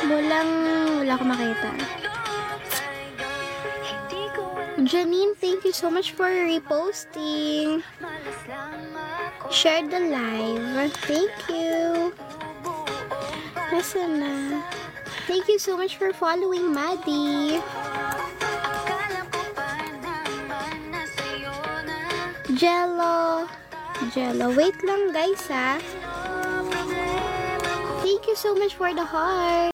Wala ko makita. Janine, thank you so much for reposting. Share the live. Thank you. Nasaan na? Thank you so much for following, Maddie. Jello. Wait lang guys ha. Thank you so much for the heart.